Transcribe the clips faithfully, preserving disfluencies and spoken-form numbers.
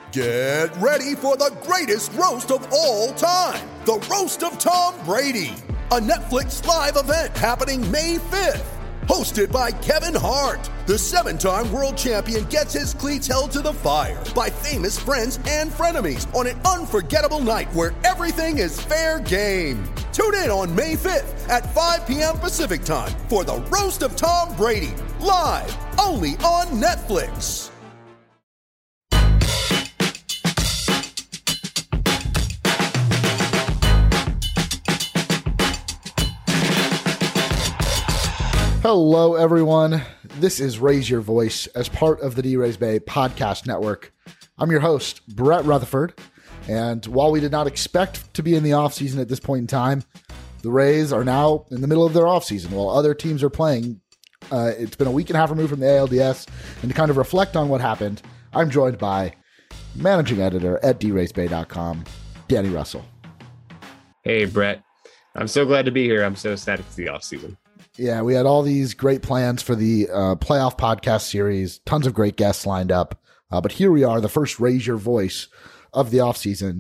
Get ready for the greatest roast of all time, the Roast of Tom Brady, a Netflix live event happening May fifth. Hosted by Kevin Hart, the seven-time world champion gets his cleats held to the fire by famous friends and frenemies on an unforgettable night where everything is fair game. Tune in on May fifth at five p.m. Pacific time for the Roast of Tom Brady, live only on Netflix. Hello, everyone. This is Raise Your Voice as part of the D-Rays Bay podcast network. I'm your host, Brett Rutherford, and while we did not expect to be in the offseason at this point in time, the Rays are now in the middle of their offseason while other teams are playing. Uh, it's been a week and a half removed from the A L D S, and to kind of reflect on what happened, I'm joined by managing editor at D Rays Bay dot com, Danny Russell. Hey, Brett. I'm so glad to be here. I'm so sad it's the offseason. Yeah, we had all these great plans for the uh, playoff podcast series, tons of great guests lined up. Uh, but here we are, the first Raise Your Voice of the offseason.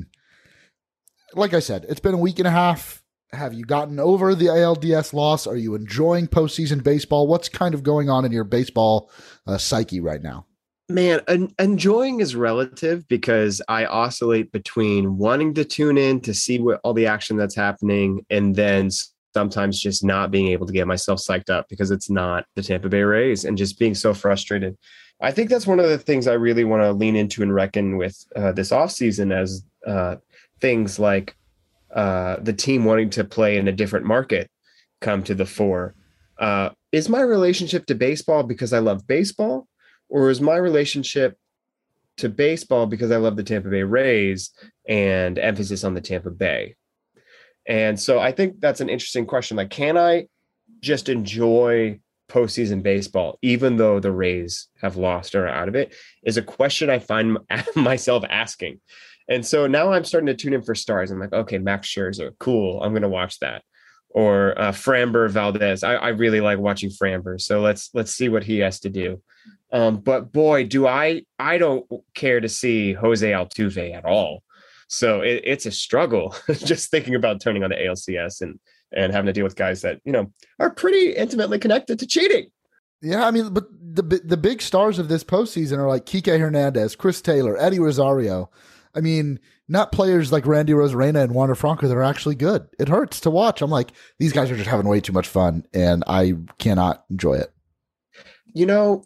Like I said, it's been a week and a half. Have you gotten over the A L D S loss? Are you enjoying postseason baseball? What's kind of going on in your baseball uh, psyche right now? Man, en- enjoying is relative because I oscillate between wanting to tune in to see what all the action that's happening and then sometimes just not being able to get myself psyched up because it's not the Tampa Bay Rays and just being so frustrated. I think that's one of the things I really want to lean into and reckon with uh, this offseason as uh, things like uh, the team wanting to play in a different market come to the fore. Uh, is my relationship to baseball because I love baseball, or is my relationship to baseball because I love the Tampa Bay Rays and emphasis on the Tampa Bay? And so I think that's an interesting question. Like, can I just enjoy postseason baseball, even though the Rays have lost or are out of it, is a question I find myself asking. And so now I'm starting to tune in for stars. I'm like, okay, Max Scherzer, cool. I'm going to watch that. Or uh, Framber Valdez. I, I really like watching Framber. So let's, let's see what he has to do. Um, but boy, do I, I don't care to see Jose Altuve at all. So it, it's a struggle just thinking about turning on the A L C S and, and having to deal with guys that, you know, are pretty intimately connected to cheating. Yeah, I mean, but the the big stars of this postseason are like Kike Hernandez, Chris Taylor, Eddie Rosario. I mean, not players like Randy Rosarena and Wander Franco that are actually good. It hurts to watch. I'm like, these guys are just having way too much fun, and I cannot enjoy it. You know,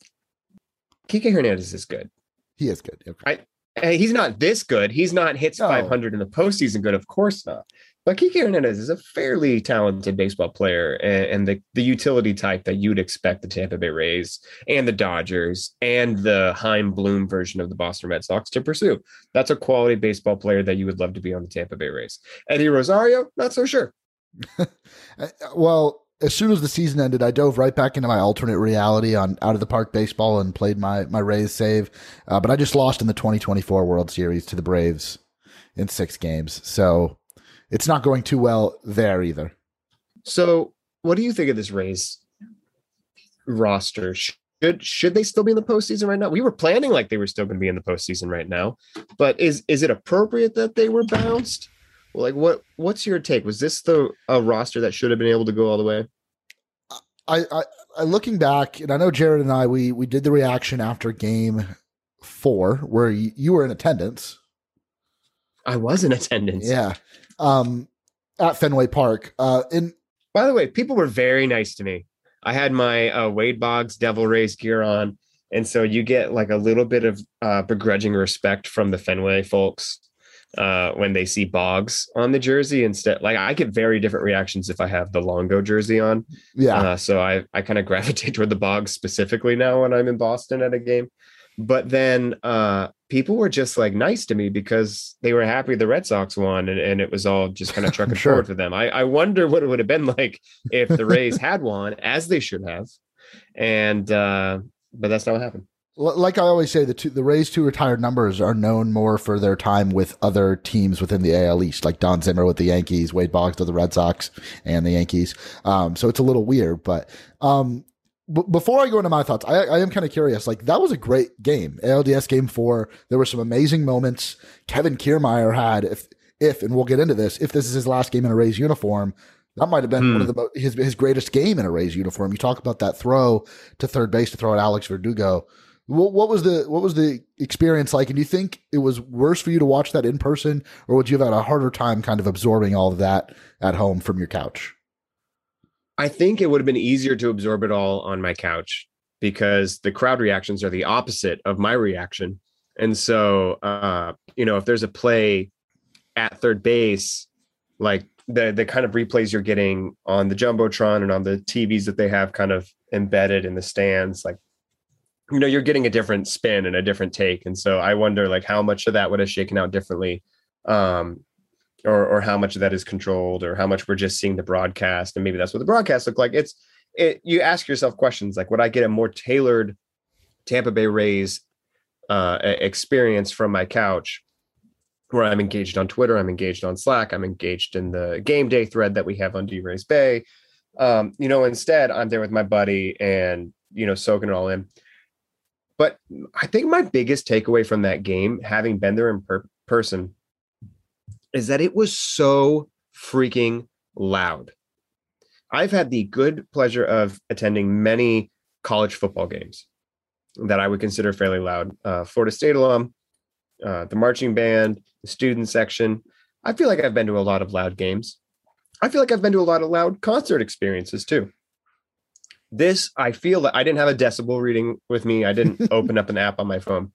Kike Hernandez is good. He is good. Okay. I, Hey, he's not this good. He's not hits no. five hundred in the postseason good, of course not. But Kike Hernandez is a fairly talented baseball player and, and the, the utility type that you'd expect the Tampa Bay Rays and the Dodgers and the Chaim Bloom version of the Boston Red Sox to pursue. That's a quality baseball player that you would love to be on the Tampa Bay Rays. Eddie Rosario, not so sure. Well, as soon as the season ended, I dove right back into my alternate reality on Out of the Park baseball and played my my Rays save. Uh, but I just lost in the twenty twenty-four World Series to the Braves in six games. So it's not going too well there either. So what do you think of this Rays roster? Should should they still be in the postseason right now? We were planning like they were still going to be in the postseason right now. But is is it appropriate that they were bounced? Like, what? What's your take? Was this the a roster that should have been able to go all the way? I, I, I looking back, and I know Jared and I, we we did the reaction after game four, where you, you were in attendance. I was in attendance. Yeah, um, at Fenway Park. Uh, in by the way, people were very nice to me. I had my uh, Wade Boggs Devil Rays gear on, and so you get like a little bit of uh, begrudging respect from the Fenway folks uh when they see Boggs on the jersey instead. Like, I get very different reactions if I have the Longo jersey on. Yeah. Uh, so I I kind of gravitate toward the Boggs specifically now when I'm in Boston at a game. But then uh people were just like nice to me because they were happy the Red Sox won, and, and it was all just kind of trucking sure. forward for them. I, I wonder what it would have been like if the Rays had won, as they should have. And uh but that's not what happened. Like I always say, the two, the Rays' two retired numbers are known more for their time with other teams within the A L East, like Don Zimmer with the Yankees, Wade Boggs with the Red Sox and the Yankees. Um, so it's a little weird, but um, b- before I go into my thoughts, I, I am kind of curious. Like, that was a great game. A L D S game four. There were some amazing moments. Kevin Kiermaier had, if, if, and we'll get into this, if this is his last game in a Rays uniform, that might have been hmm. one of the mo- his his greatest game in a Rays uniform. You talk about that throw to third base to throw at Alex Verdugo. What, what was the what was the experience like? And do you think it was worse for you to watch that in person, or would you have had a harder time kind of absorbing all of that at home from your couch? I think it would have been easier to absorb it all on my couch because the crowd reactions are the opposite of my reaction. And so, uh, you know, if there's a play at third base, like the the kind of replays you're getting on the Jumbotron and on the T Vs that they have kind of embedded in the stands, like, you know, you're getting a different spin and a different take. And so I wonder, like, how much of that would have shaken out differently, um, or or how much of that is controlled, or how much we're just seeing the broadcast. And maybe that's what the broadcast look like. It's it. You ask yourself questions like, would I get a more tailored Tampa Bay Rays uh, experience from my couch, where I'm engaged on Twitter, I'm engaged on Slack, I'm engaged in the game day thread that we have on D-Rays Bay. Um, you know, instead, I'm there with my buddy and, you know, soaking it all in. But I think my biggest takeaway from that game, having been there in per- person, is that it was so freaking loud. I've had the good pleasure of attending many college football games that I would consider fairly loud. Uh, Florida State alum, uh, the marching band, the student section. I feel like I've been to a lot of loud games. I feel like I've been to a lot of loud concert experiences too. This, I feel that I didn't have a decibel reading with me. I didn't open up an app on my phone.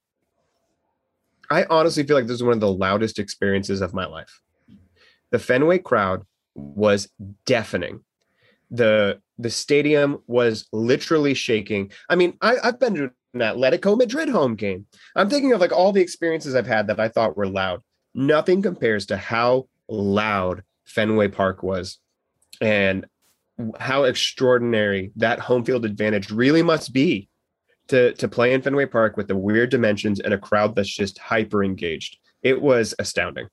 I honestly feel like this is one of the loudest experiences of my life. The Fenway crowd was deafening. The the stadium was literally shaking. I mean, I, I've been to an Atletico Madrid home game. I'm thinking of like all the experiences I've had that I thought were loud. Nothing compares to how loud Fenway Park was, and how extraordinary that home field advantage really must be to, to play in Fenway Park with the weird dimensions and a crowd that's just hyper engaged. It was astounding.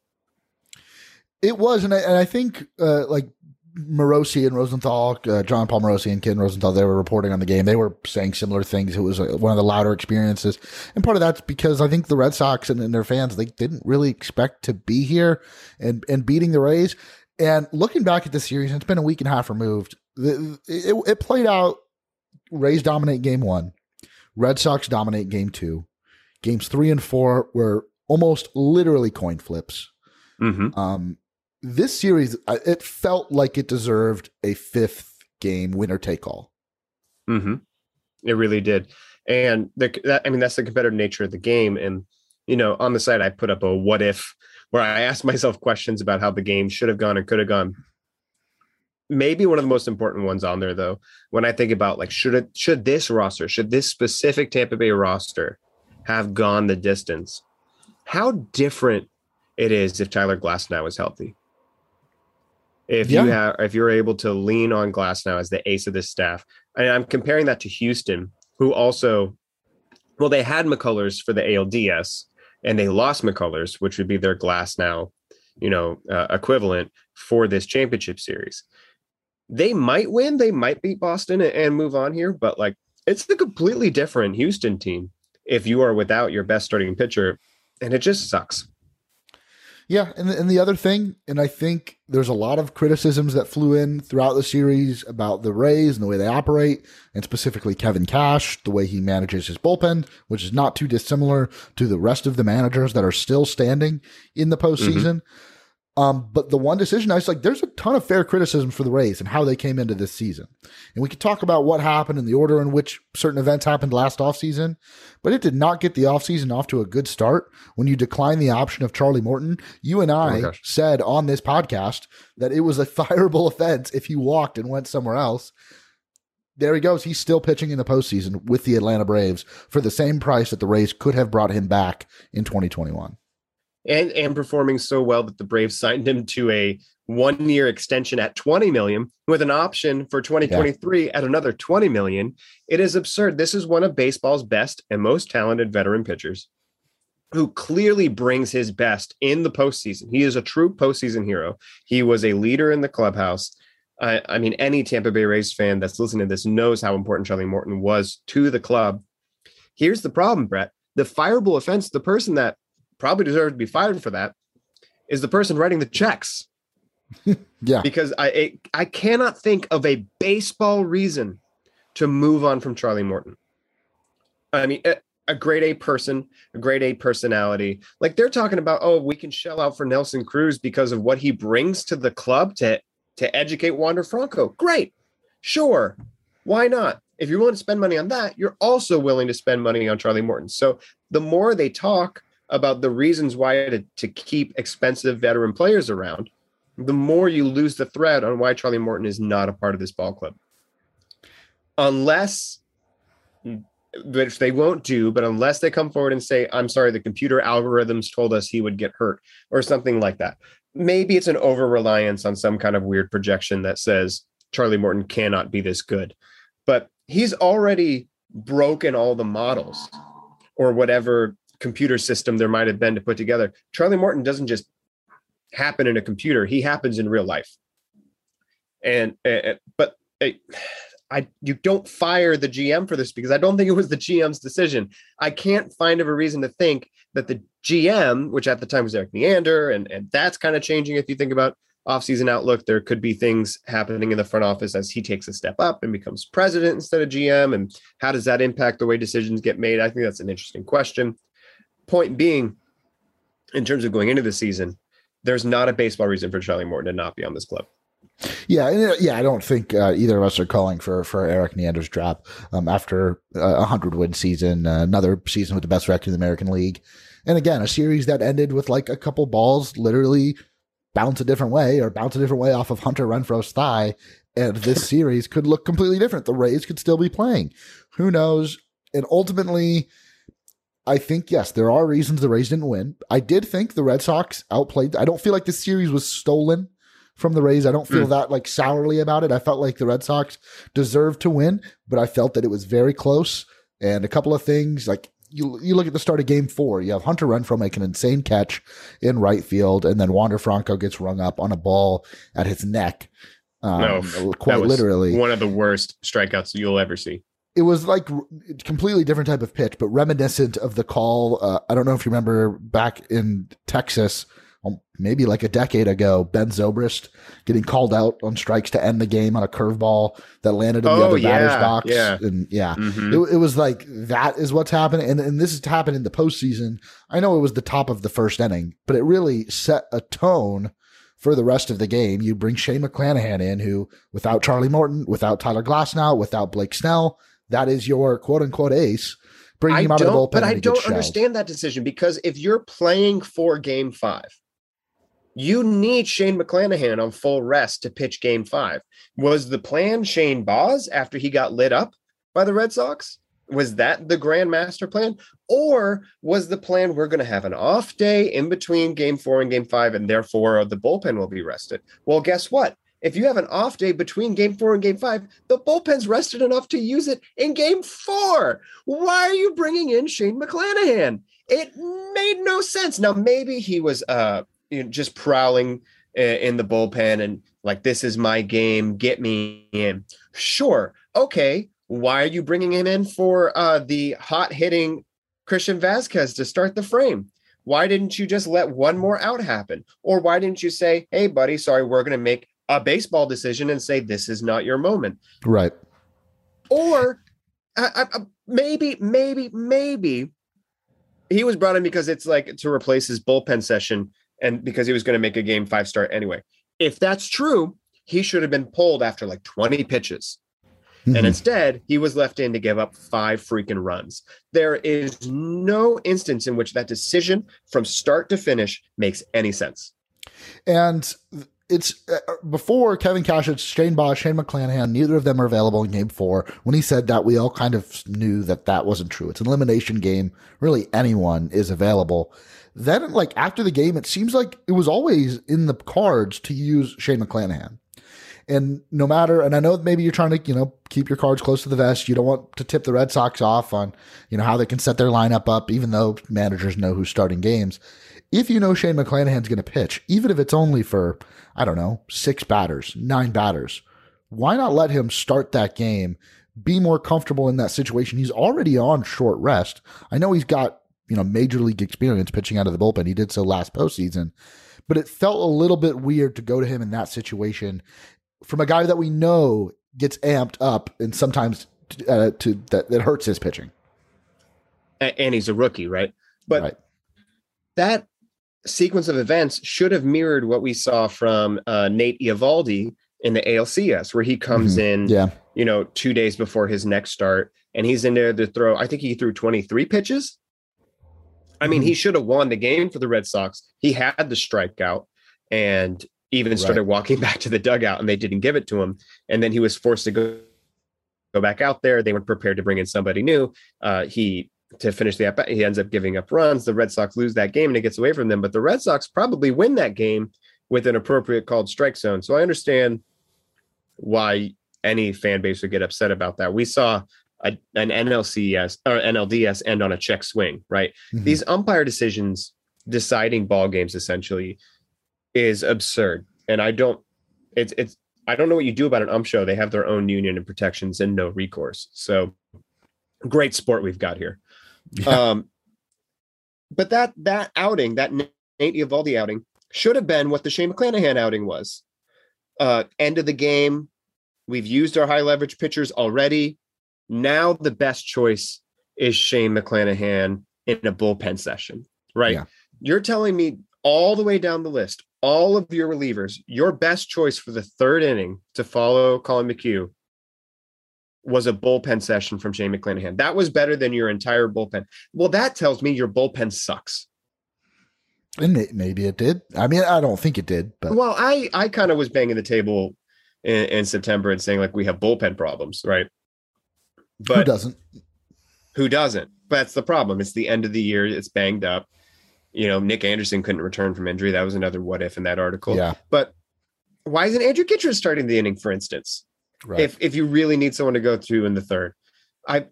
It was. And I, and I think uh, like Morosi and Rosenthal, uh, John Paul Morosi and Ken Rosenthal, they were reporting on the game. They were saying similar things. It was uh, one of the louder experiences. And part of that's because I think the Red Sox and, and their fans, they didn't really expect to be here and, and beating the Rays. And looking back at the series, and it's been a week and a half removed, it, it, it played out. Rays dominate game one. Red Sox dominate game two. Games three and four were almost literally coin flips. Mm-hmm. Um, this series, it felt like it deserved a fifth game winner take all. Mm-hmm. It really did. And the, that, I mean, that's the competitive nature of the game. And, you know, on the site, I put up a what if, where I asked myself questions about how the game should have gone and could have gone. Maybe one of the most important ones on there, though, when I think about like, should it, should this roster, should this specific Tampa Bay roster have gone the distance? How different it is if Tyler Glasnow is healthy. If yeah. you have, if you're able to lean on Glasnow as the ace of this staff, and I'm comparing that to Houston, who also, well, they had McCullers for the A L D S. And they lost McCullers, which would be their Glasnow, you know, uh, equivalent for this championship series. They might win. They might beat Boston and, and move on here. But like, it's a completely different Houston team if you are without your best starting pitcher. And it just sucks. Yeah. And the, and the other thing, and I think there's a lot of criticisms that flew in throughout the series about the Rays and the way they operate, and specifically Kevin Cash, the way he manages his bullpen, which is not too dissimilar to the rest of the managers that are still standing in the postseason. Mm-hmm. Um, but the one decision I was like, there's a ton of fair criticism for the Rays and how they came into this season. And we could talk about what happened in the order in which certain events happened last offseason, but it did not get the offseason off to a good start when you decline the option of Charlie Morton. You and I oh said on this podcast that it was a fireable offense if he walked and went somewhere else. There he goes. He's still pitching in the postseason with the Atlanta Braves for the same price that the Rays could have brought him back in twenty twenty-one. And and performing so well that the Braves signed him to a one-year extension at twenty million dollars with an option for twenty twenty-three yeah. at another twenty million dollars. It is absurd. This is one of baseball's best and most talented veteran pitchers who clearly brings his best in the postseason. He is a true postseason hero. He was a leader in the clubhouse. I, I mean, any Tampa Bay Rays fan that's listening to this knows how important Charlie Morton was to the club. Here's the problem, Brett. The fireable offense, the person that probably deserved to be fired for that is the person writing the checks. Yeah. Because I it, I cannot think of a baseball reason to move on from Charlie Morton. I mean, a, a grade A person, a grade A personality. Like they're talking about, oh, we can shell out for Nelson Cruz because of what he brings to the club to, to educate Wander Franco. Great. Sure. Why not? If you're willing to spend money on that, you're also willing to spend money on Charlie Morton. So the more they talk about the reasons why to, to keep expensive veteran players around, the more you lose the thread on why Charlie Morton is not a part of this ball club. Unless, which they won't do, but unless they come forward and say, I'm sorry, the computer algorithms told us he would get hurt or something like that. Maybe it's an over-reliance on some kind of weird projection that says Charlie Morton cannot be this good. But he's already broken all the models or whatever computer system there might have been to put together. Charlie Morton doesn't just happen in a computer. He happens in real life. And, uh, but uh, I, you don't fire the G M for this because I don't think it was the G M's decision. I can't find of a reason to think that the G M, which at the time was Erik Neander, and, and that's kind of changing. If you think about offseason outlook, there could be things happening in the front office as he takes a step up and becomes president instead of G M. And how does that impact the way decisions get made? I think that's an interesting question. Point being, in terms of going into the season, there's not a baseball reason for Charlie Morton to not be on this club. Yeah, and, yeah, I don't think uh, either of us are calling for for Erik Neander's job um, after a hundred win season, uh, another season with the best record in the American League, and again a series that ended with like a couple balls literally bounce a different way or bounce a different way off of Hunter Renfroe's thigh, and this series could look completely different. The Rays could still be playing. Who knows? And ultimately, I think, yes, there are reasons the Rays didn't win. I did think the Red Sox outplayed. I don't feel like this series was stolen from the Rays. I don't feel mm. that like sourly about it. I felt like the Red Sox deserved to win, but I felt that it was very close. And a couple of things, like you you look at the start of game four, you have Hunter Renfroe make an insane catch in right field, and then Wander Franco gets rung up on a ball at his neck. Um, no, quite that was literally. One of the worst strikeouts you'll ever see. It was like a completely different type of pitch, but reminiscent of the call. Uh, I don't know if you remember back in Texas, well, maybe like a decade ago, Ben Zobrist getting called out on strikes to end the game on a curveball that landed in oh, the other yeah, batter's box. Yeah. And yeah, mm-hmm. it, it was like that is what's happening. And, and this has happened in the postseason. I know it was the top of the first inning, but it really set a tone for the rest of the game. You bring Shane McClanahan in, who without Charlie Morton, without Tyler Glasnow, without Blake Snell, that is your quote unquote ace. Bringing I him out of the bullpen. But I don't understand that decision, because if you're playing for game five, you need Shane McClanahan on full rest to pitch game five. Was the plan Shane Baz after he got lit up by the Red Sox? Was that the grand master plan? Or was the plan we're going to have an off day in between game four and game five, and therefore the bullpen will be rested? Well, guess what? If you have an off day between game four and game five, the bullpen's rested enough to use it in game four. Why are you bringing in Shane McClanahan? It made no sense. Now, maybe he was uh, you know, just prowling uh, in the bullpen and like, this is my game, get me in. Sure. Okay. Why are you bringing him in for uh, the hot hitting Christian Vasquez to start the frame? Why didn't you just let one more out happen? Or why didn't you say, hey, buddy, sorry, we're going to make a baseball decision and say, this is not your moment. Right. Or uh, uh, maybe, maybe, maybe he was brought in because it's like to replace his bullpen session and because he was going to make a game five start anyway. If that's true, he should have been pulled after like twenty pitches. Mm-hmm. And instead, he was left in to give up five freaking runs. There is no instance in which that decision from start to finish makes any sense. And it's uh, before Kevin Cashett, Shane Baz, Shane McClanahan, neither of them are available in game four. When he said that, we all kind of knew that that wasn't true. It's an elimination game. Really, anyone is available. Then, like, after the game, it seems like it was always in the cards to use Shane McClanahan. And no matter, and I know maybe you're trying to, you know, keep your cards close to the vest. You don't want to tip the Red Sox off on, you know, how they can set their lineup up, even though managers know who's starting games. If you know Shane McClanahan's going to pitch, even if it's only for, I don't know, six batters, nine batters, why not let him start that game, be more comfortable in that situation? He's already on short rest. I know he's got, you know, major league experience pitching out of the bullpen. He did so last postseason, but it felt a little bit weird to go to him in that situation from a guy that we know gets amped up and sometimes uh, to that, that hurts his pitching. And he's a rookie, right? But right. that sequence of events should have mirrored what we saw from uh, Nate Eovaldi in the A L C S, where he comes mm-hmm. in, yeah. you know, two days before his next start, and he's in there to throw. I think he threw twenty-three pitches. I mean, mm-hmm. he should have won the game for the Red Sox. He had the strikeout and even started right. walking back to the dugout, and they didn't give it to him. And then he was forced to go, go back out there. They weren't prepared to bring in somebody new. Uh, he to finish the at-bat, he ends up giving up runs. The Red Sox lose that game and it gets away from them. But the Red Sox probably win that game with an appropriate called strike zone. So I understand why any fan base would get upset about that. We saw a, an N L C S or N L D S end on a check swing, right? Mm-hmm. These umpire decisions deciding ball games essentially is absurd. And I don't, it's, it's, I don't know what you do about an ump show. They have their own union and protections and no recourse. So great sport we've got here. Yeah. Um, but that, that outing, that Nate Eovaldi outing should have been what the Shane McClanahan outing was. Uh, end of the game. We've used our high leverage pitchers already. Now the best choice is Shane McClanahan in a bullpen session, right? Yeah. You're telling me all the way down the list, all of your relievers, your best choice for the third inning to follow Colin McHugh was a bullpen session from Shane McClanahan. That was better than your entire bullpen. Well, that tells me your bullpen sucks. And maybe it did. I mean, I don't think it did. But well, I, I kind of was banging the table in, in September and saying like we have bullpen problems, right? But who doesn't? Who doesn't? But that's the problem. It's the end of the year. It's banged up. You know, Nick Anderson couldn't return from injury. That was another what if in that article. Yeah. But why isn't Andrew Kittredge starting the inning, for instance? Right. If if you really need someone to go through in the third, I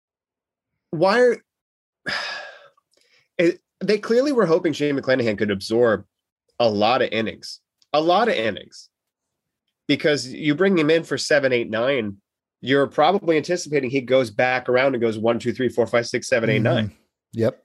why are it, they clearly were hoping Shane McClanahan could absorb a lot of innings, a lot of innings, because you bring him in for seven, eight, nine. You're probably anticipating he goes back around and goes one, two, three, four, five, six, seven, eight, nine. Yep.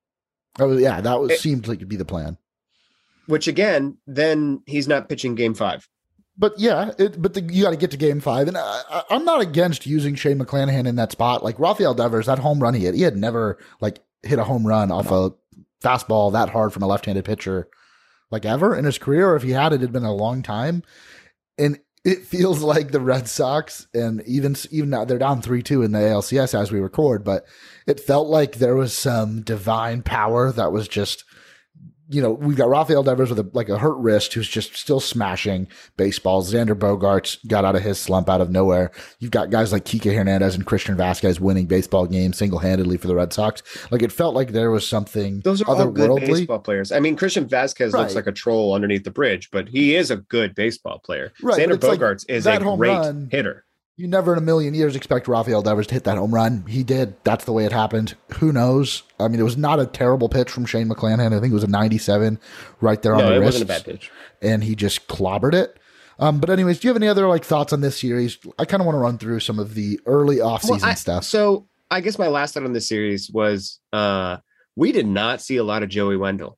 Oh yeah, that was it, seemed like it'd be the plan. Which again, then he's not pitching game five. But yeah, it, but the, you got to get to game five. And I, I'm not against using Shane McClanahan in that spot. Like Rafael Devers, that home run he hit, he had never like hit a home run off no. a fastball that hard from a left-handed pitcher like ever in his career. Or if he had, it had been a long time. And it feels like the Red Sox, and even, even now they're down three two in the A L C S as we record, but it felt like there was some divine power that was just, you know, we've got Rafael Devers with a, like a hurt wrist who's just still smashing baseballs. Xander Bogaerts got out of his slump out of nowhere. You've got guys like Kike Hernandez and Christian Vasquez winning baseball games single-handedly for the Red Sox. Like it felt like there was something Those are all good baseball players. I mean, Christian Vasquez right. looks like a troll underneath the bridge, but he is a good baseball player. Right, Xander Bogaerts like is a great run, hitter. You never in a million years expect Rafael Devers to hit that home run. He did. That's the way it happened. Who knows? I mean, it was not a terrible pitch from Shane McClanahan. I think it was a ninety-seven right there on no, the it wrist. Wasn't a bad pitch. And he just clobbered it. Um, but anyways, do you have any other like thoughts on this series? I kind of want to run through some of the early offseason well, I, stuff. So I guess my last thought on this series was uh, we did not see a lot of Joey Wendle.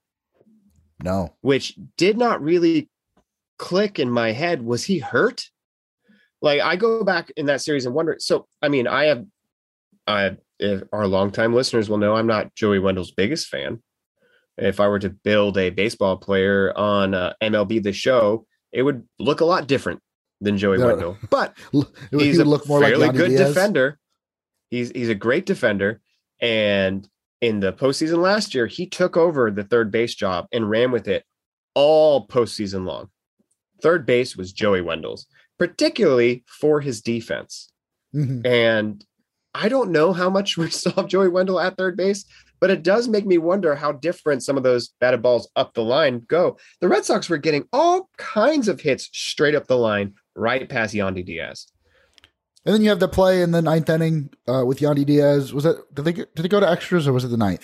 No. Which did not really click in my head. Was he hurt? Like I go back in that series and wonder. So, I mean, I have, I, if our longtime listeners will know, I'm not Joey Wendle's biggest fan. If I were to build a baseball player on uh, M L B The Show, it would look a lot different than Joey no. Wendle, but he's a look more fairly like good Diaz. defender. He's, he's a great defender. And in the postseason last year, he took over the third base job and ran with it all postseason long. Third base was Joey Wendle's, particularly for his defense. Mm-hmm. And I don't know how much we saw of Joey Wendle at third base, but it does make me wonder how different some of those batted balls up the line go. The Red Sox were getting all kinds of hits straight up the line, right past Yandy Diaz. And then you have the play in the ninth inning uh, with Yandy Diaz. Was that, did they, did they go to extras or was it the ninth?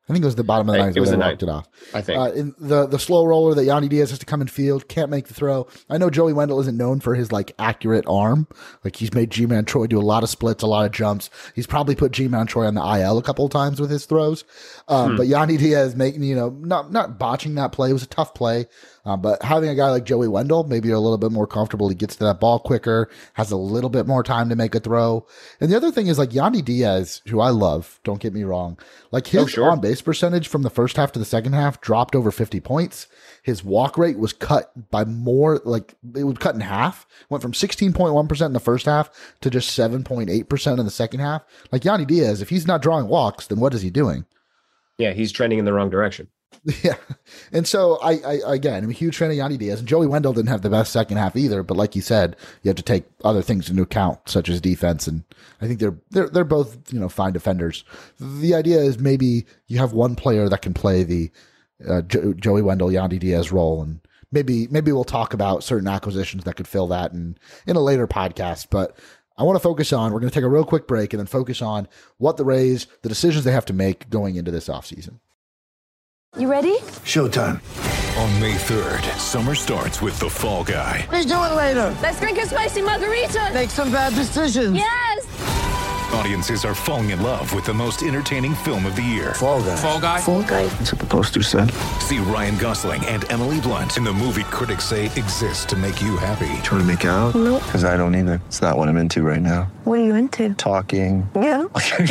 I think it was the bottom of the ninth. It was where the they ninth, walked it off. I think. Uh, in the the slow roller that Yandy Diaz has to come in field, can't make the throw. I know Joey Wendell isn't known for his like accurate arm. Like he's made G-Man Troy do a lot of splits, a lot of jumps. He's probably put G-Man Troy on the I L a couple of times with his throws. Um, hmm. But Yandy Diaz making, you know, not not botching that play. It was a tough play. Um, but having a guy like Joey Wendell, maybe you're a little bit more comfortable. He gets to that ball quicker, has a little bit more time to make a throw. And the other thing is like Yandy Diaz, who I love, don't get me wrong, like his oh, sure. on base percentage from the first half to the second half dropped over fifty points. His walk rate was cut by more, like it was cut in half. Went from sixteen point one percent in the first half to just seven point eight percent in the second half. Like Yandy Diaz, if he's not drawing walks, then what is he doing? Yeah, he's trending in the wrong direction. Yeah. And so I, I again, I'm a huge fan of Yandy Diaz, and Joey Wendell didn't have the best second half either, but like you said, you have to take other things into account, such as defense. And I think they're, they're, they're both, you know, fine defenders. The idea is maybe you have one player that can play the uh, jo- Joey Wendell, Yandy Diaz role. And maybe, maybe we'll talk about certain acquisitions that could fill that in, in a later podcast, but I want to focus on, we're going to take a real quick break and then focus on what the Rays, the decisions they have to make going into this offseason. You ready? Showtime. On May third, summer starts with The Fall Guy. Let's do it later. Let's drink a spicy margarita. Make some bad decisions. Yes. Audiences are falling in love with the most entertaining film of the year. Fall Guy. Fall Guy. Fall Guy. That's what the poster said. See Ryan Gosling and Emily Blunt in the movie critics say exists to make you happy. Trying to make it out? Nope. Because I don't either. It's not what I'm into right now. What are you into? Talking. Yeah.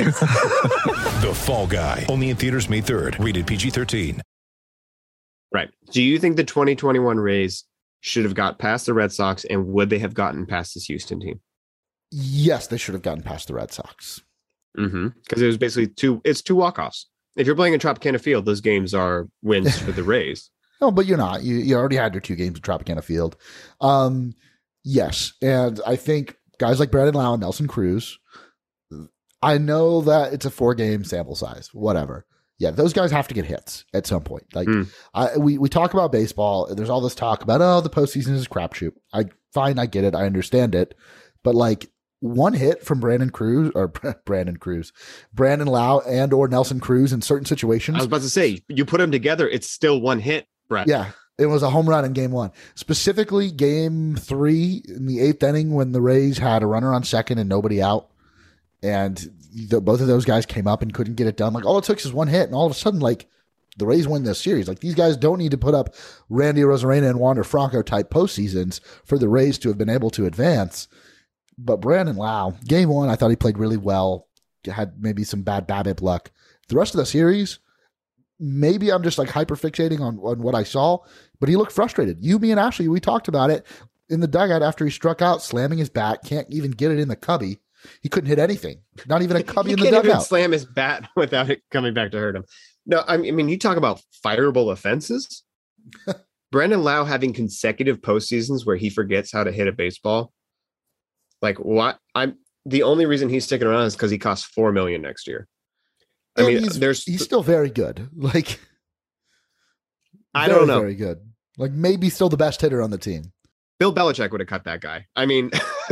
The Fall Guy. Only in theaters May third. Rated P G thirteen. Right. Do you think the twenty twenty-one Rays should have got past the Red Sox, and would they have gotten past this Houston team? Yes, they should have gotten past the Red Sox. Mm-hmm. Because it was basically two, it's two walk-offs. If you're playing in Tropicana Field, those games are wins for the Rays. No, but you're not. You you already had your two games at Tropicana Field. Um, yes, and I think guys like Brandon Lowe and Nelson Cruz, I know that it's a four-game sample size, whatever. Yeah, those guys have to get hits at some point. Like mm. I, we we talk about baseball. There's all this talk about, oh, the postseason is a crapshoot. I fine, I get it, I understand it, but like one hit from Brandon Cruz or Brandon Cruz, Brandon Lowe and or Nelson Cruz in certain situations. I was about to say, you put them together, it's still one hit, Brett. Yeah, it was a home run in game one. Specifically, game three in the eighth inning when the Rays had a runner on second and nobody out, and the, both of those guys came up and couldn't get it done. Like all it took is one hit, and all of a sudden, like the Rays win this series. Like these guys don't need to put up Randy Arozarena and Wander Franco type postseasons for the Rays to have been able to advance. But Brandon Lowe, game one, I thought he played really well. Had maybe some bad BABIP luck. The rest of the series, maybe I'm just like hyper fixating on, on what I saw, but he looked frustrated. You, me, and Ashley, we talked about it in the dugout after he struck out, slamming his bat, can't even get it in the cubby. He couldn't hit anything, not even a cubby in the dugout. He can't even slam his bat without it coming back to hurt him. No, I mean, you talk about fireable offenses. Brandon Lowe having consecutive postseasons where he forgets how to hit a baseball. Like what? I'm the only reason he's sticking around is because he costs four million next year. I and mean, he's, there's he's still very good. Like I very, don't know, very good. Like maybe still the best hitter on the team. Bill Belichick would have cut that guy. I mean,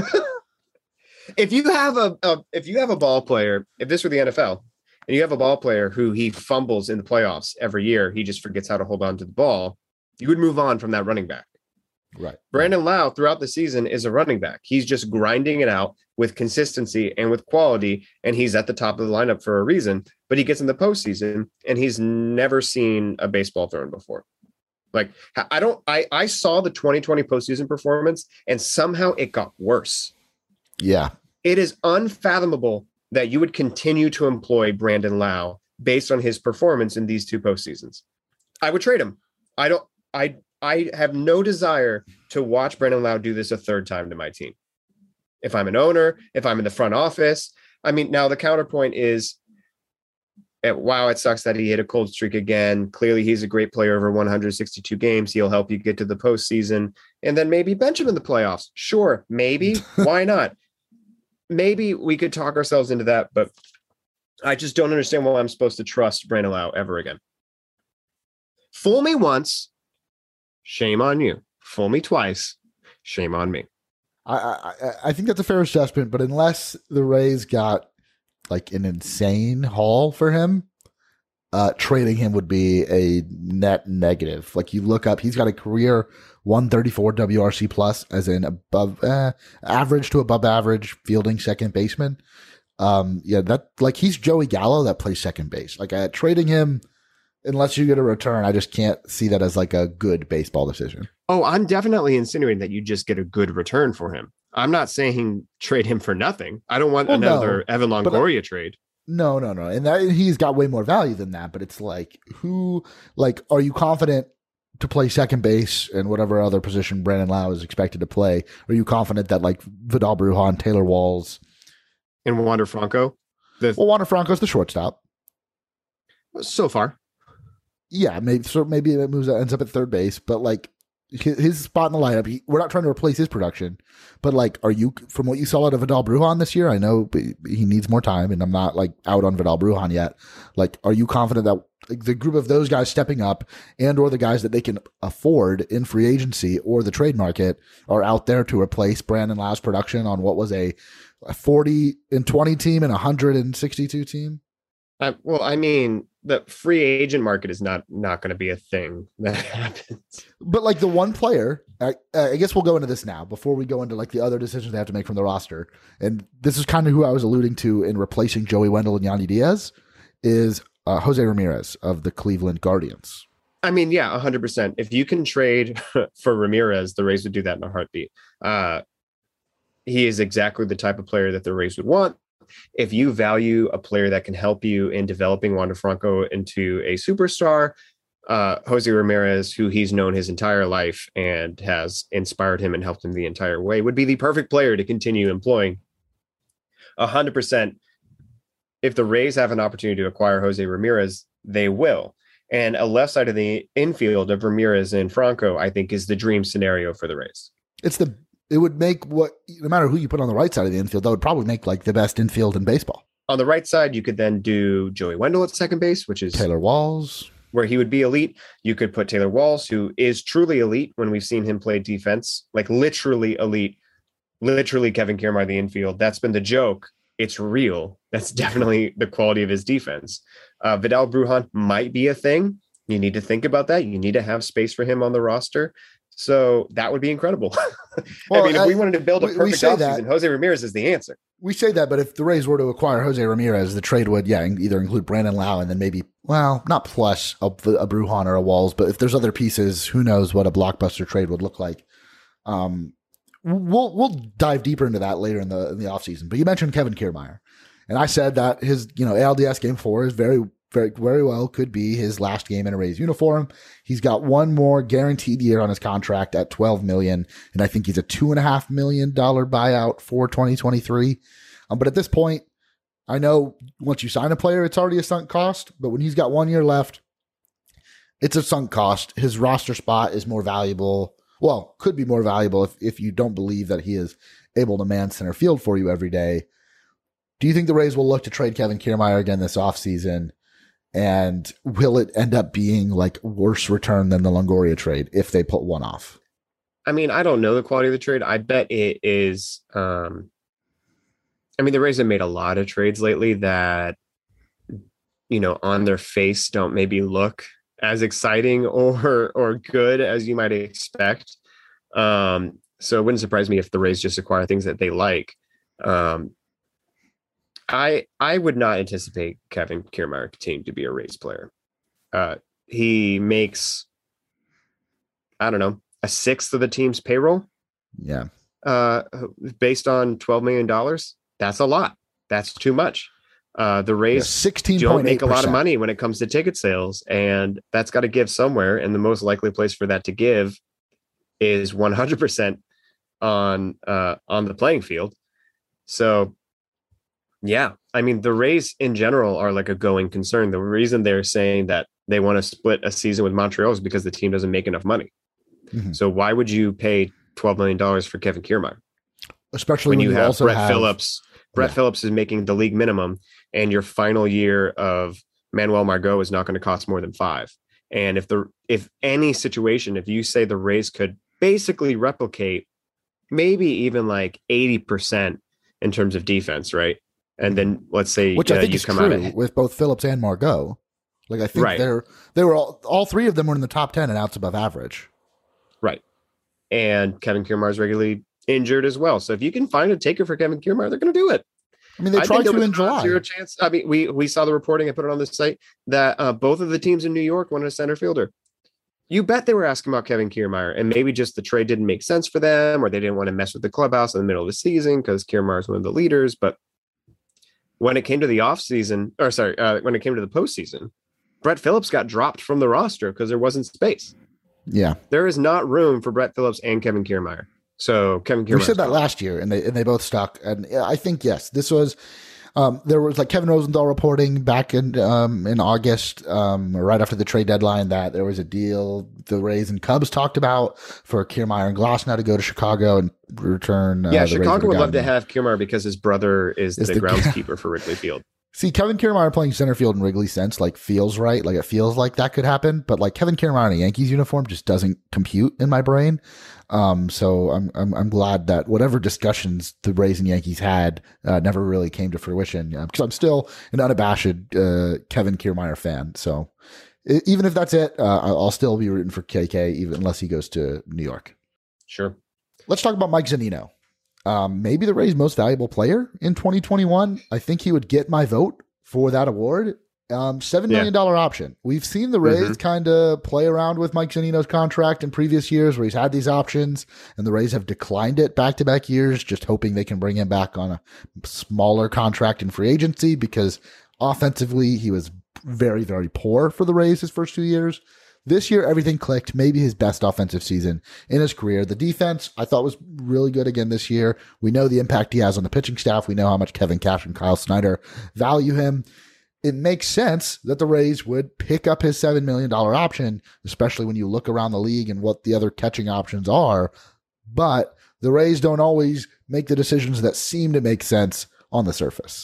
if you have a, a if you have a ball player, if this were the N F L, and you have a ball player who he fumbles in the playoffs every year, he just forgets how to hold on to the ball, you would move on from that running back. Right. Brandon Lowe throughout the season is a running back. He's just grinding it out with consistency and with quality, and he's at the top of the lineup for a reason. But he gets in the postseason, and he's never seen a baseball thrown before. Like I don't, I I saw the twenty twenty postseason performance, and somehow it got worse. Yeah, it is unfathomable that you would continue to employ Brandon Lowe based on his performance in these two postseasons. I would trade him. I don't. I. I have no desire to watch Brandon Lowe do this a third time to my team. If I'm an owner, if I'm in the front office, I mean, now the counterpoint is, wow, it sucks that he hit a cold streak again. Clearly, he's a great player over one hundred sixty-two games. He'll help you get to the postseason and then maybe bench him in the playoffs. Sure, maybe. Why not? Maybe we could talk ourselves into that, but I just don't understand why I'm supposed to trust Brandon Lowe ever again. Fool me once. Shame on you. Fool me twice. Shame on me. I, I I think that's a fair assessment, but unless the Rays got like an insane haul for him, uh, trading him would be a net negative. Like you look up, he's got a career one thirty-four W R C plus, as in above uh, average to above average fielding second baseman. Um, yeah, that like he's Joey Gallo that plays second base. Like uh, trading him, unless you get a return, I just can't see that as like a good baseball decision. Oh, I'm definitely insinuating that you just get a good return for him. I'm not saying trade him for nothing. I don't want well, another no, Evan Longoria but, trade. No, no, no. And that he's got way more value than that. But it's like, who, like, are you confident to play second base and whatever other position Brandon Lau is expected to play? Are you confident that like Vidal Brujan, Taylor Walls, and Wander Franco? The, well, Wander Franco's the shortstop. So far. Yeah, maybe so. Maybe it moves ends up at third base, but like his, his spot in the lineup, he, we're not trying to replace his production. But like, are you from what you saw out of Vidal Brujan this year? I know he needs more time, and I'm not like out on Vidal Brujan yet. Like, are you confident that like, the group of those guys stepping up, and or the guys that they can afford in free agency or the trade market, are out there to replace Brandon Lau's production on what was a, a forty and twenty team and a hundred and sixty-two team? Uh, well, I mean, the free agent market is not not going to be a thing that happens. But like the one player, I, I guess we'll go into this now before we go into like the other decisions they have to make from the roster. And this is kind of who I was alluding to in replacing Joey Wendell and Yandy Diaz is uh, Jose Ramirez of the Cleveland Guardians. I mean, yeah, one hundred percent. If you can trade for Ramirez, the Rays would do that in a heartbeat. Uh, he is exactly the type of player that the Rays would want. If you value a player that can help you in developing Wander Franco into a superstar, uh, Jose Ramirez, who he's known his entire life and has inspired him and helped him the entire way, would be the perfect player to continue employing. A hundred percent. If the Rays have an opportunity to acquire Jose Ramirez, they will. And a left side of the infield of Ramirez and Franco, I think, is the dream scenario for the Rays. It's the It would make what, no matter who you put on the right side of the infield, that would probably make like the best infield in baseball. On the right side, you could then do Joey Wendell at second base, which is Taylor Walls, where he would be elite. You could put Taylor Walls, who is truly elite when we've seen him play defense, like literally elite, literally Kevin Kiermaier, the infield. That's been the joke. It's real. That's definitely the quality of his defense. Uh, Vidal Brujan might be a thing. You need to think about that. You need to have space for him on the roster. So that would be incredible. Well, I mean, if I, we wanted to build a we, perfect we offseason, Jose Ramirez is the answer. We say that, but if the Rays were to acquire Jose Ramirez, the trade would, yeah, either include Brandon Lau and then maybe, well, not plus a, a Brujan or a Walls, but if there's other pieces, who knows what a blockbuster trade would look like. Um, we'll we'll dive deeper into that later in the in the offseason. But you mentioned Kevin Kiermaier, and I said that his you know A L D S game four is very very very well could be his last game in a Rays uniform. He's got one more guaranteed year on his contract at twelve million dollars, and I think he's a two and a half million dollar buyout for twenty twenty-three. Um, but at this point, I know once you sign a player, it's already a sunk cost. But when he's got one year left, it's a sunk cost. His roster spot is more valuable. Well, could be more valuable if if you don't believe that he is able to man center field for you every day. Do you think the Rays will look to trade Kevin Kiermaier again this offseason? And will it end up being like worse return than the Longoria trade if they put one off? I mean, I don't know the quality of the trade. I bet it is. Um, I mean, the Rays have made a lot of trades lately that, you know, on their face don't maybe look as exciting or or good as you might expect. Um, so it wouldn't surprise me if the Rays just acquire things that they like. Um, I I would not anticipate Kevin Kiermaier continuing to be a Rays player. Uh, he makes, I don't know, a sixth of the team's payroll. Yeah. Uh, based on twelve million dollars. That's a lot. That's too much. Uh, the Rays yeah, sixteen don't make a lot of money when it comes to ticket sales, and that's got to give somewhere. And the most likely place for that to give is one hundred percent on uh, on the playing field. So, yeah, I mean, the Rays in general are like a going concern. The reason they're saying that they want to split a season with Montreal is because the team doesn't make enough money. Mm-hmm. So why would you pay twelve million dollars for Kevin Kiermaier? Especially when, when you, you have also Brett have, Phillips. Brett yeah. Phillips is making the league minimum, and your final year of Manuel Margot is not going to cost more than five. And if the if any situation, if you say the Rays could basically replicate maybe even like eighty percent in terms of defense, right? And then let's say which uh, I think you is come true out of, with both Phillips and Margot. Like I think Right. they're they were all, all three of them were in the top ten and outs above average. Right. And Kevin Kiermaier is regularly injured as well. So if you can find a taker for Kevin Kiermaier, they're going to do it. I mean, they I tried think there to was in July. Zero chance. I mean, we we saw the reporting. I put it on the site that uh, both of the teams in New York wanted a center fielder. You bet they were asking about Kevin Kiermaier, and maybe just the trade didn't make sense for them, or they didn't want to mess with the clubhouse in the middle of the season because Kiermaier is one of the leaders. But when it came to the offseason, or sorry, uh, when it came to the postseason, Brett Phillips got dropped from the roster because there wasn't space. Yeah, There is not room for Brett Phillips and Kevin Kiermaier. So Kevin Kiermaier. we said that last year, and they and they both stuck. And I think yes, this was. Um, there was like Kevin Rosenthal reporting back in um, in August, um, right after the trade deadline, that there was a deal the Rays and Cubs talked about for Kiermaier and Glasnow to go to Chicago and return. Uh, Yeah, the Rays Chicago would have love to gotten- have Kiermaier because his brother is, Is the, the- groundskeeper for Wrigley Field. See, Kevin Kiermaier playing center field in Wrigley sense like feels right. Like it feels like that could happen, but like Kevin Kiermaier in a Yankees uniform just doesn't compute in my brain. Um, so I'm, I'm, I'm glad that whatever discussions the Rays and Yankees had, uh, never really came to fruition uh, because I'm still an unabashed, uh, Kevin Kiermaier fan. So e- even if that's it, uh, I'll I'll still be rooting for K K even unless he goes to New York. Sure. Let's talk about Mike Zunino. Um, maybe the Rays' most valuable player in twenty twenty-one. I think he would get my vote for that award. Um, seven million dollars yeah. option. We've seen the Rays mm-hmm. kind of play around with Mike Zunino's contract in previous years where he's had these options and the Rays have declined it back-to-back years, just hoping they can bring him back on a smaller contract in free agency because offensively he was very, very poor for the Rays his first two years. This year, everything clicked. Maybe his best offensive season in his career. The defense, I thought, was really good again this year. We know the impact he has on the pitching staff. We know how much Kevin Cash and Kyle Snyder value him. It makes sense that the Rays would pick up his seven million dollars option, especially when you look around the league and what the other catching options are. But the Rays don't always make the decisions that seem to make sense on the surface.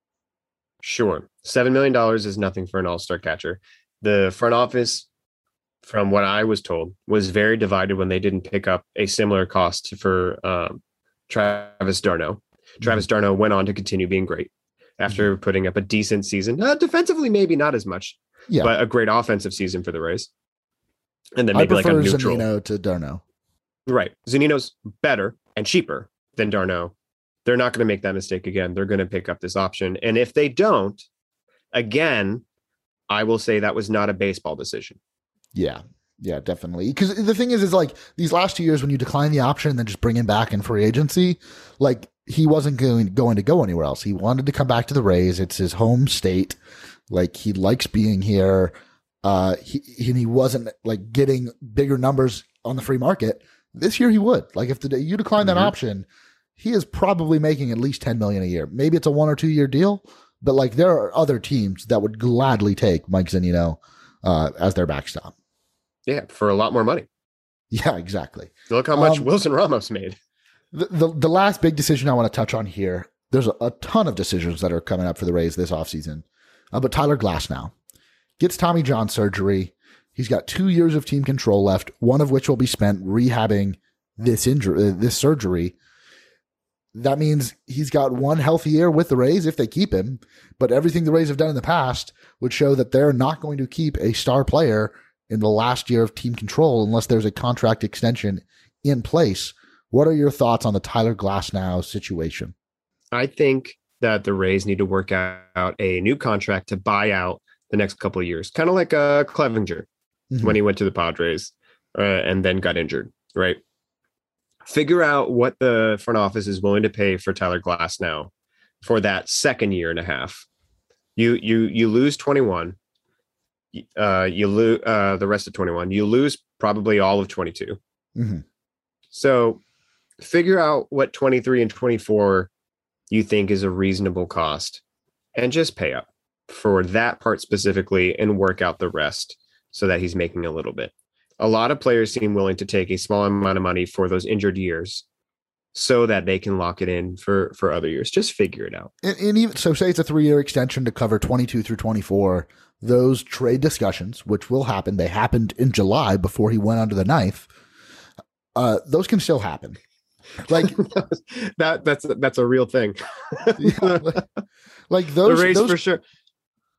Sure. seven million dollars is nothing for an all-star catcher. The front office, from what I was told, was very divided when they didn't pick up a similar cost for um, Travis d'Arnaud. Mm-hmm. Travis d'Arnaud went on to continue being great after mm-hmm. putting up a decent season. Uh, defensively, maybe not as much, yeah. but a great offensive season for the Rays. And then maybe I prefer like a neutral. Zunino to d'Arnaud. Right. Zunino's better and cheaper than d'Arnaud. They're not going to make that mistake again. They're going to pick up this option. And if they don't, again, I will say that was not a baseball decision. Yeah, yeah, definitely. Because the thing is, is like these last two years when you decline the option and then just bring him back in free agency, like he wasn't going, going to go anywhere else. He wanted to come back to the Rays. It's his home state. Like he likes being here. Uh, he, he, he wasn't like getting bigger numbers on the free market. This year he would. Like if the, you decline that mm-hmm. option, he is probably making at least ten million dollars a year. Maybe it's a one or two year deal, but like there are other teams that would gladly take Mike Zunino uh, as their backstop. Yeah, for a lot more money. Yeah, exactly. Look how much um, Wilson Ramos made. The, the the last big decision I want to touch on here, there's a, a ton of decisions that are coming up for the Rays this offseason. Uh, but Tyler Glasnow gets Tommy John surgery. He's got two years of team control left, one of which will be spent rehabbing this injury, uh, this surgery. That means he's got one healthy year with the Rays if they keep him. But everything the Rays have done in the past would show that they're not going to keep a star player in the last year of team control unless there's a contract extension in place. What are your thoughts on the Tyler Glasnow situation? I think that the Rays need to work out a new contract to buy out the next couple of years, kind of like uh, Clevinger mm-hmm. when he went to the Padres uh, and then got injured, right? Figure out what the front office is willing to pay for Tyler Glasnow for that second year and a half. You you you lose twenty-one. Uh, you lose uh, the rest of twenty-one. You lose probably all of twenty-two. Mm-hmm. So figure out what twenty-three and twenty-four you think is a reasonable cost and just pay up for that part specifically and work out the rest so that he's making a little bit. A lot of players seem willing to take a small amount of money for those injured years so that they can lock it in for, for other years. Just figure it out. And, and even so, say it's a three-year extension to cover twenty-two through twenty-four. Those trade discussions, which will happen, they happened in July before he went under the knife. Uh, those can still happen. Like that, that's that's a real thing. yeah, like, like those, the Rays those, for sure.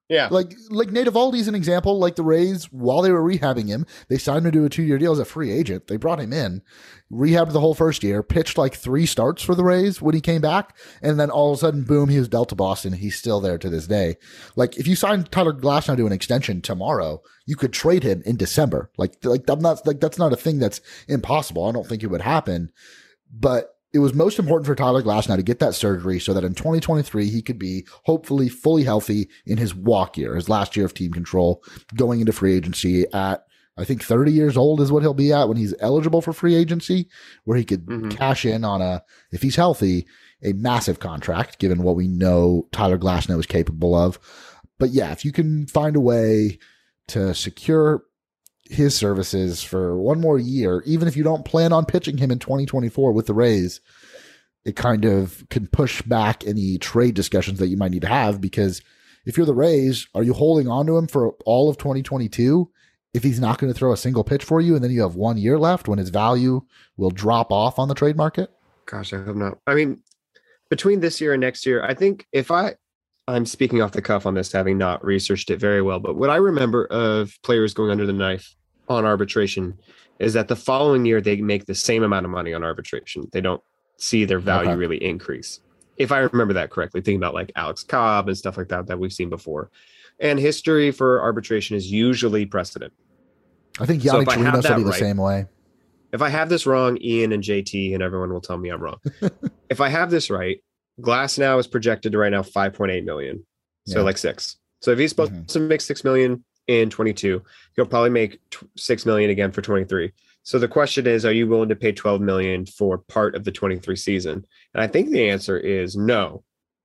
Yeah. Like like Nate Eovaldi's an example. Like the Rays, while they were rehabbing him, they signed him to a two-year deal as a free agent. They brought him in, rehabbed the whole first year, pitched like three starts for the Rays when he came back, and then all of a sudden, boom, he was dealt to Boston. He's still there to this day. Like if you sign Tyler Glasnow to an extension tomorrow, you could trade him in December. Like like I'm not like that's not a thing that's impossible. I don't think it would happen, but it was most important for Tyler Glasnow to get that surgery so that in twenty twenty-three, he could be hopefully fully healthy in his walk year, his last year of team control, going into free agency at, I think thirty years old is what he'll be at when he's eligible for free agency, where he could mm-hmm. cash in on a, if he's healthy, a massive contract, given what we know Tyler Glasnow is capable of. But yeah, if you can find a way to secure his services for one more year, even if you don't plan on pitching him in twenty twenty-four with the Rays, it kind of can push back any trade discussions that you might need to have, because if you're the Rays, are you holding on to him for all of twenty twenty-two if he's not going to throw a single pitch for you, and then you have one year left when his value will drop off on the trade market? Gosh, I hope not. I mean, between this year and next year, I think if I, I'm speaking off the cuff on this, having not researched it very well, but what I remember of players going under the knife on arbitration is that the following year they make the same amount of money on arbitration. They don't see their value okay. really increase. If I remember that correctly, thinking about like Alex Cobb and stuff like that, that we've seen before. And history for arbitration is usually precedent. I think Yanni so Chirinos will be the right, same way. If I have this wrong, Ian and J T and everyone will tell me I'm wrong. If I have this right, Glasnow is projected to right now five point eight million. So yeah. like six. So if he's supposed mm-hmm. to make six million in twenty-two, he'll probably make six million again for twenty-three. So the question is, are you willing to pay twelve million for part of the twenty-three season? And I think the answer is no.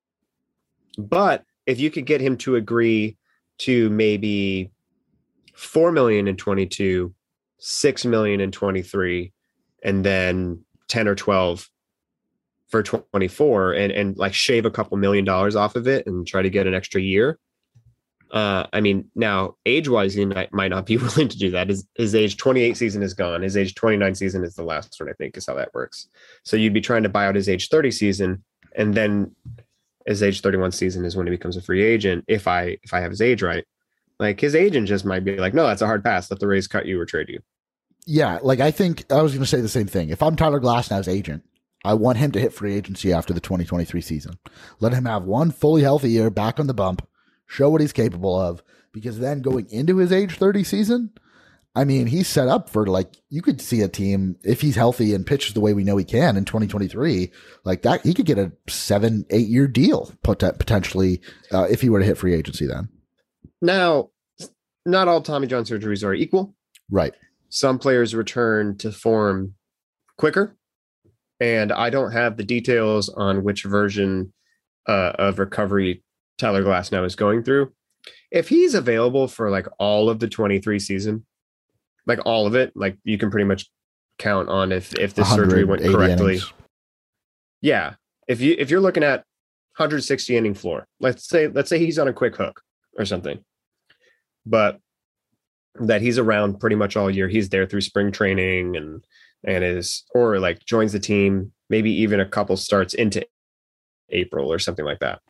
But if you could get him to agree to maybe four million in twenty-two, six million in twenty-three, and then ten or twelve for twenty-four, and, and like shave a couple million dollars off of it and try to get an extra year. Uh, I mean, now age-wise, he might, might not be willing to do that. His, his age twenty-eight season is gone. His age twenty-nine season is the last one, I think, is how that works. So you'd be trying to buy out his age thirty season, and then his age thirty-one season is when he becomes a free agent. If I if I have his age right, like his agent just might be like, no, that's a hard pass. Let the Rays cut you or trade you. Yeah, like I think I was going to say the same thing. If I'm Tyler Glasnow's agent, I want him to hit free agency after the twenty twenty-three season. Let him have one fully healthy year back on the bump. Show what he's capable of, because then going into his age thirty season, I mean, he's set up for like, you could see a team, if he's healthy and pitches the way we know he can in twenty twenty-three, like that, he could get a seven, eight year deal potentially uh, if he were to hit free agency then. Now, not all Tommy John surgeries are equal. Right. Some players return to form quicker, and I don't have the details on which version uh, of recovery Tyler Glasnow is going through. If he's available for like all of the twenty-three season, like all of it, like you can pretty much count on if if the surgery went correctly. Innings. Yeah, if you if you're looking at one hundred sixty inning floor, let's say let's say he's on a quick hook or something, but that he's around pretty much all year. He's there through spring training and and is or like joins the team, maybe even a couple starts into April or something like that.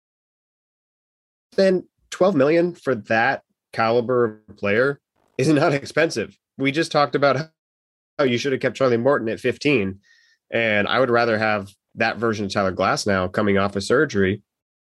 Then twelve million for that caliber player is not expensive. We just talked about how you should have kept Charlie Morton at fifteen, and I would rather have that version of Tyler Glasnow coming off of surgery.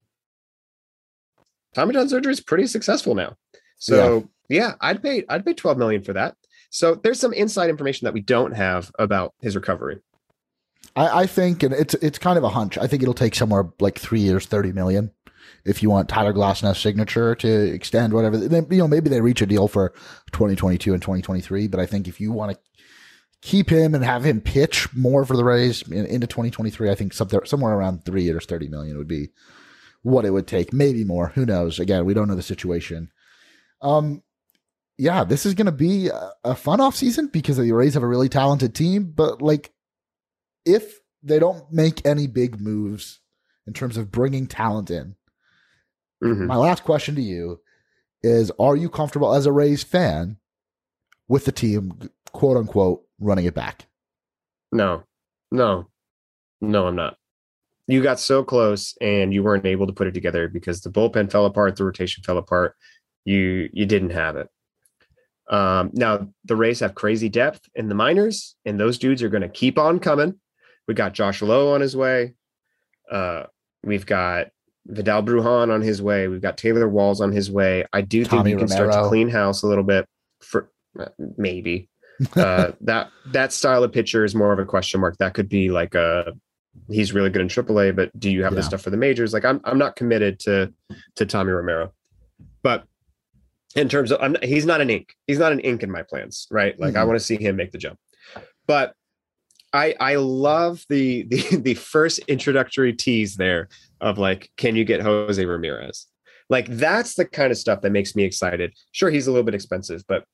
Tommy John surgery is pretty successful now, so yeah, yeah I'd pay I'd pay twelve million for that. So there's some inside information that we don't have about his recovery. I, I think, and it's it's kind of a hunch. I think it'll take somewhere like three years, thirty million. If you want Tyler Glasnow's signature to extend whatever, then, you know, maybe they reach a deal for twenty twenty-two and twenty twenty-three. But I think if you want to keep him and have him pitch more for the Rays in, into twenty twenty-three, I think somewhere, somewhere around three years, thirty million would be what it would take. Maybe more. Who knows? Again, we don't know the situation. Um, yeah, this is going to be a, a fun off season because the Rays have a really talented team. But like, if they don't make any big moves in terms of bringing talent in, mm-hmm. my last question to you is, are you comfortable as a Rays fan with the team, quote unquote, running it back? No, no, no, I'm not. You got so close and you weren't able to put it together because the bullpen fell apart, the rotation fell apart. You you didn't have it. Um, now the Rays have crazy depth in the minors, and those dudes are going to keep on coming. We got Josh Lowe on his way. Uh, we've got Vidal Brujan on his way. We've got Taylor Walls on his way. I do Tommy think you can Romero. start to clean house a little bit for uh, maybe uh, that that style of pitcher is more of a question mark. That could be like a he's really good in triple A, but do you have Yeah. the stuff for the majors? Like I'm I'm not committed to to Tommy Romero, but in terms of I'm, he's not an ink. He's not an ink in my plans, right? Like Mhm. I want to see him make the jump, but. I, I love the, the the first introductory tease there of like, can you get Jose Ramirez? Like that's the kind of stuff that makes me excited. Sure, he's a little bit expensive, but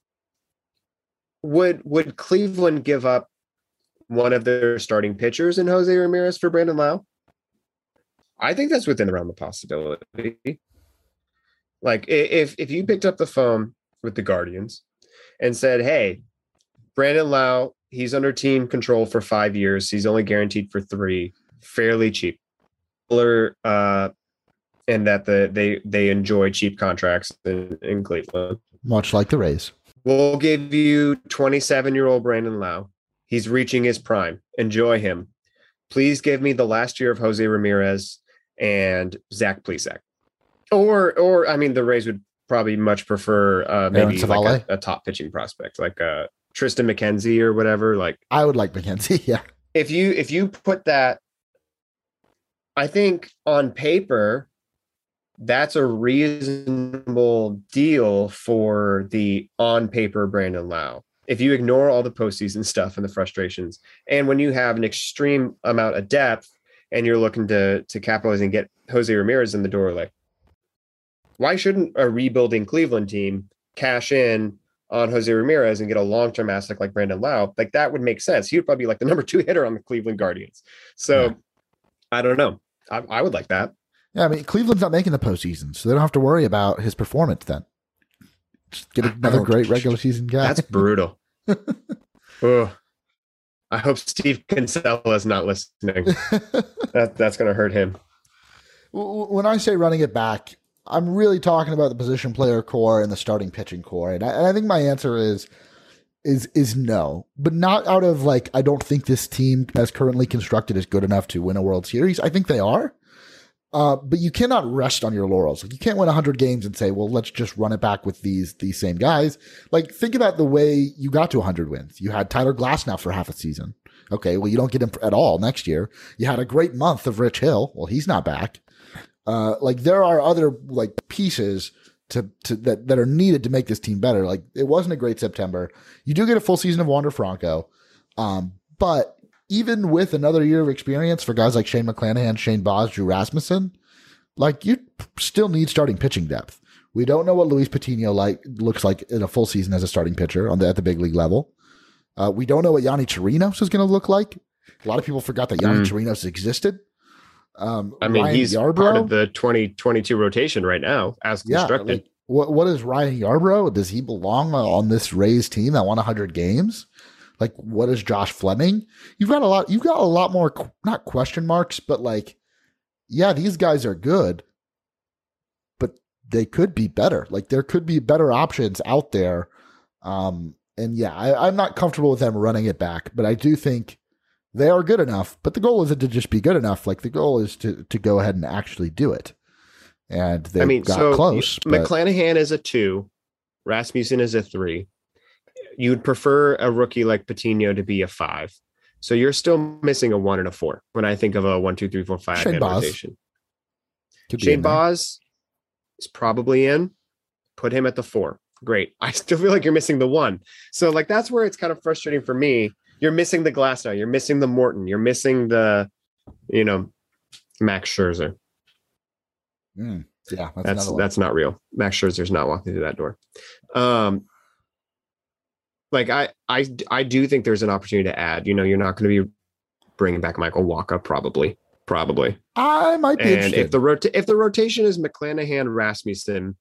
would would Cleveland give up one of their starting pitchers in Jose Ramirez for Brandon Lau? I think that's within the realm of possibility. Like if if you picked up the phone with the Guardians and said, hey, Brandon Lau, he's under team control for five years. He's only guaranteed for three, fairly cheap. Uh, and that the they they enjoy cheap contracts in, in Cleveland. Much like the Rays. We'll give you twenty-seven-year-old Brandon Lau. He's reaching his prime. Enjoy him. Please give me the last year of Jose Ramirez and Zach Plesac. Or, or I mean, the Rays would probably much prefer uh, maybe Aaron like Savale? a, a top pitching prospect, like uh, Tristan McKenzie or whatever. Like I would like McKenzie. Yeah. if you if you put that, I think on paper, that's a reasonable deal for the on paper Brandon Lau. If you ignore all the postseason stuff and the frustrations, and when you have an extreme amount of depth and you're looking to to capitalize and get Jose Ramirez in the door, like why shouldn't a rebuilding Cleveland team cash in on Jose Ramirez and get a long-term asset like Brandon Lau? Like that would make sense. He would probably be like the number two hitter on the Cleveland Guardians. So Yeah. I don't know. I, I would like that. Yeah, I mean, Cleveland's not making the postseason, so they don't have to worry about his performance then. Just get another Oh, great regular season guy. That's brutal. Ugh. I hope Steve Kinsella is not listening. That, that's going to hurt him. When I say running it back, I'm really talking about the position player core and the starting pitching core, and I, and I think my answer is is is no, but not out of like I don't think this team as currently constructed is good enough to win a World Series. I think they are, uh, but you cannot rest on your laurels. Like you can't win one hundred games and say, well, let's just run it back with these these same guys. Like think about the way you got to one hundred wins. You had Tyler Glasnow for half a season. Okay, well you don't get him at all next year. You had a great month of Rich Hill. Well, he's not back. Uh, like there are other like pieces to, to that, that are needed to make this team better. Like it wasn't a great September. You do get a full season of Wander Franco. Um, but even with another year of experience for guys like Shane McClanahan, Shane Boz, Drew Rasmussen, like you still need starting pitching depth. We don't know what Luis Patino like looks like in a full season as a starting pitcher on the, at the big league level. Uh, we don't know what Yanni Chirinos is going to look like. A lot of people forgot that Yanni mm. Chirinos existed. Um, I mean, Ryan he's Yarbrough, part of the twenty twenty-two rotation right now as constructed. Yeah, like, what what is Ryan Yarbrough? Does he belong on this Rays team that won one hundred games? Like, what is Josh Fleming? You've got a lot. You've got a lot more, not question marks, but like, yeah, these guys are good, but they could be better. Like, there could be better options out there. Um, and yeah, I, I'm not comfortable with them running it back, but I do think they are good enough, but the goal isn't to just be good enough. Like the goal is to to go ahead and actually do it. And they I mean, got so close. But McClanahan is a two, Rasmussen is a three. You'd prefer a rookie like Patino to be a five. So you're still missing a one and a four when I think of a one, two, three, four, five Shane Boz. rotation. Could be Shane in there. Boz is probably in. Put him at the four. Great. I still feel like you're missing the one. So like that's where it's kind of frustrating for me. You're missing the Glasnow. You're missing the Morton. You're missing the, you know, Max Scherzer. Mm, yeah, that's That's another one. that's not real. Max Scherzer's not walking through that door. Um, like I I I do think there's an opportunity to add. You know, you're not going to be bringing back Michael Wacha, probably, probably. I might be And interested. if the rota- if the rotation is McClanahan, Rasmussen,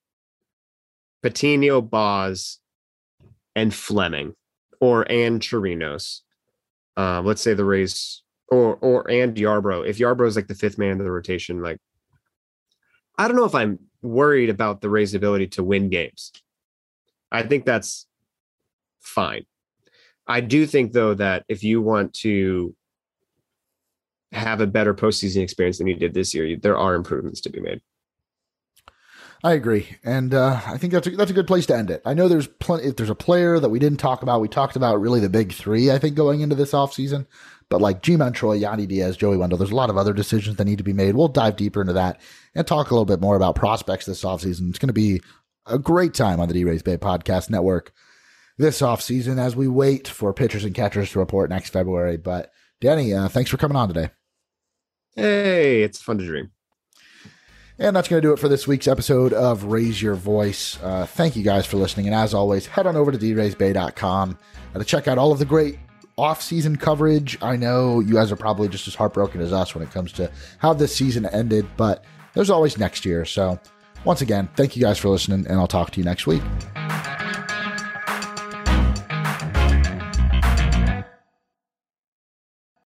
Patino, Boz, and Fleming, or and Chirinos. Um, let's say the Rays or or and Yarbrough. If Yarbrough is like the fifth man of the rotation, like I don't know if I'm worried about the Rays' ability to win games. I think that's fine. I do think though that if you want to have a better postseason experience than you did this year, there are improvements to be made. I agree, and uh, I think that's a, that's a good place to end it. I know there's plenty. If there's a player that we didn't talk about, we talked about really the big three, I think, going into this offseason. But like Ji-Man Choi, Yandy Diaz, Joey Wendell, there's a lot of other decisions that need to be made. We'll dive deeper into that and talk a little bit more about prospects this offseason. It's going to be a great time on the D-Rays Bay Podcast Network this offseason as we wait for pitchers and catchers to report next February. But Danny, uh, thanks for coming on today. Hey, it's fun to dream. And that's going to do it for this week's episode of Raise Your Voice. Uh, thank you guys for listening. And as always, head on over to d rays bay dot com to check out all of the great off-season coverage. I know you guys are probably just as heartbroken as us when it comes to how this season ended, but there's always next year. So once again, thank you guys for listening, and I'll talk to you next week.